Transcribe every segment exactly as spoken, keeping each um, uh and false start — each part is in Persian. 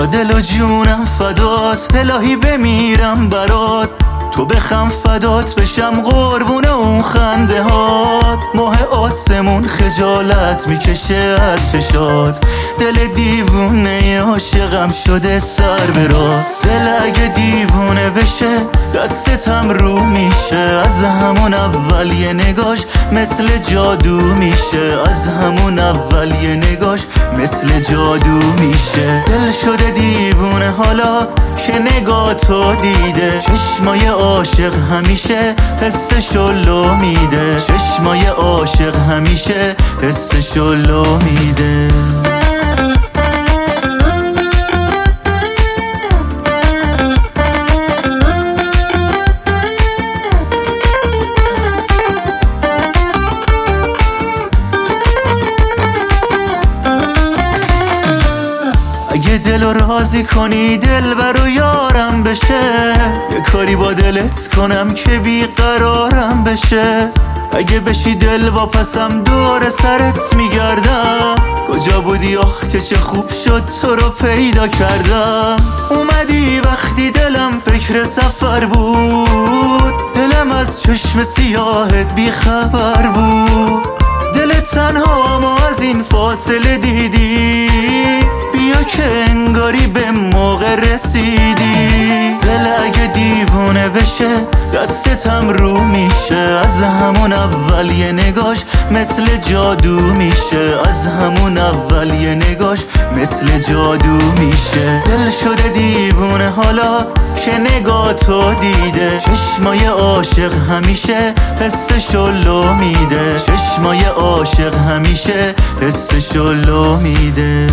دل و جونم فدات، الهی بمیرم برات، تو بخم فدات بشم قربون اون خنده هات. ماه آسمون خجالت میکشه از چشات، دل دیوونه عاشقم شده سر به راه. دل اگه دیوونه بشه دستتم رو میشه، از همون اول یه نگاش مثل جادو میشه، از همون اول یه نگاش مثل جادو میشه. دل شده دیوونه حالا که نگاه تو دیده، چشمای عاشق همیشه حسشو لو میده، چشمای عاشق همیشه حسشو لو میده. اگه دلو راضی کنی دل برو یارم بشه، یه کاری با دلت کنم که بیقرارم بشه. اگه بشی دل واپسم دور سرت میگردم، کجا بودی آخ که چه خوب شد تو رو پیدا کردم. اومدی وقتی دلم فکر سفر بود، دلم از چشم سیاهت بیخبر بود. دل تنها ما از این فاصله دیدی، بیا که انگاری به موقع رسیدی. دل اگه دیوونه بشه دستتم رو میشه، از همون اول یه نگاش مثل جادو میشه، از همون اول یه نگاش مثل جادو میشه. دل شده دیوونه حالا که نگاه تو دیده، چشمای عاشق همیشه حسشو لو میده، چشمای عاشق همیشه حسشو لو میده.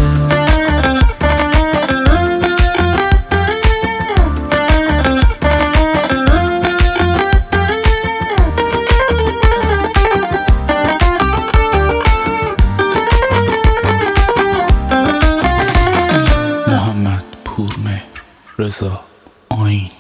محمد پورمهر رضا آیین.